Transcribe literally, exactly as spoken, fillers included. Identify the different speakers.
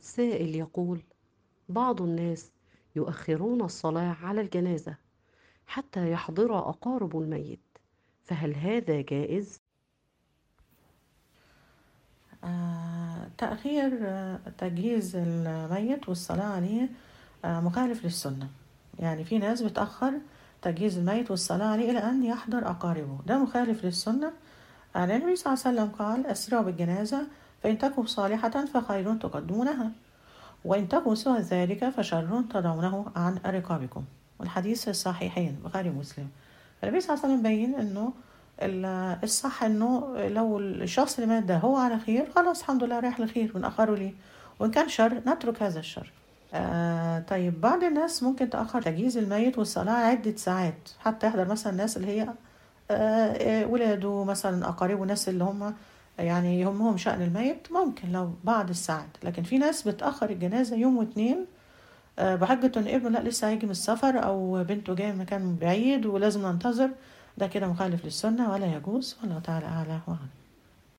Speaker 1: سائل يقول: بعض الناس يؤخرون الصلاة على الجنازة حتى يحضر أقارب الميت، فهل هذا جائز؟
Speaker 2: آه، تأخير آه، تجهيز الميت والصلاة عليه آه، مخالف للسنة. يعني في ناس بتأخر تجهيز الميت والصلاة عليه إلى أن يحضر أقاربه، ده مخالف للسنة. آه، لأن النبي صلى الله عليه وسلم قال: أسرعوا بالجنازة فإن تكن صالحة فخير تقدمونها، وإن تكن سوى ذلك فشر تضعونه عن رقابكم. والحديث في الصحيحين بخاري ومسلم. النبي صلى الله عليه وسلم بين إنه ال- الصح إنه لو الشخص اللي مات ده هو على خير، خلاص الحمد لله رايح لخير ونأخره ليه، وإن كان شر نترك هذا الشر. آه طيب، بعض الناس ممكن تأخر تجهيز الميت والصلاة عدة ساعات حتى يحضر مثلا الناس اللي هي آه آه، ولاده مثلا، أقاربه، الناس اللي هم يعني يهمهم شأن الميت، ممكن لو بعض الساعات. لكن في ناس بتأخر الجنازة يوم واتنين آه، بحجة إن ابنه لأ لسه هيجي من السفر، أو بنته جاية من مكان بعيد ولازم ننتظر. ده كده مخالف للسنة ولا يجوز، والله تعالى أعلى وأعلم.